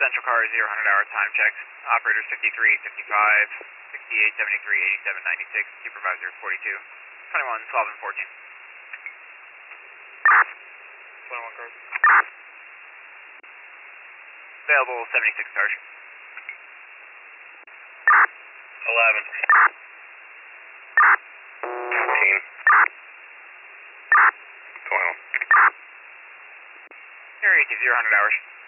Central car 0, 100 hour time check. Operators 53, 55, 68, 73, 87, 96. Supervisor 42. 21, 12, and 14. 21 cars. Available 76 cars. 11. 14. 21. Area 0, 100 hours.